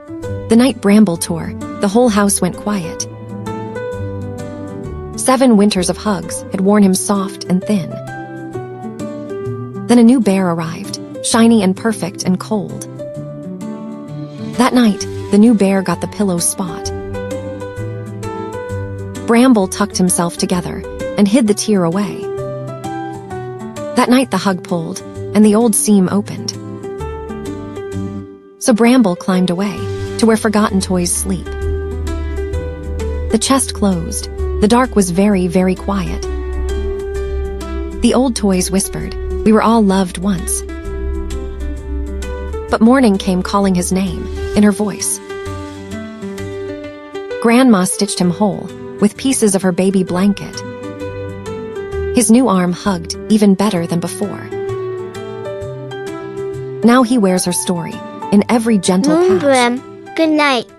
The night Bramble tore, the whole house went quiet. 7 winters of hugs had worn him soft and thin. Then a new bear arrived, shiny and perfect and cold. That night, the new bear got the pillow spot. Bramble tucked himself together and hid the tear away. That night the hug pulled, and the old seam opened. So Bramble climbed away to where forgotten toys sleep. The chest closed. The dark was very, very quiet. The old toys whispered, "We were all loved once." But morning came calling his name in her voice. Grandma stitched him whole with pieces of her baby blanket. His new arm hugged even better than before. Now he wears her story in every gentle patch. Bram, good night.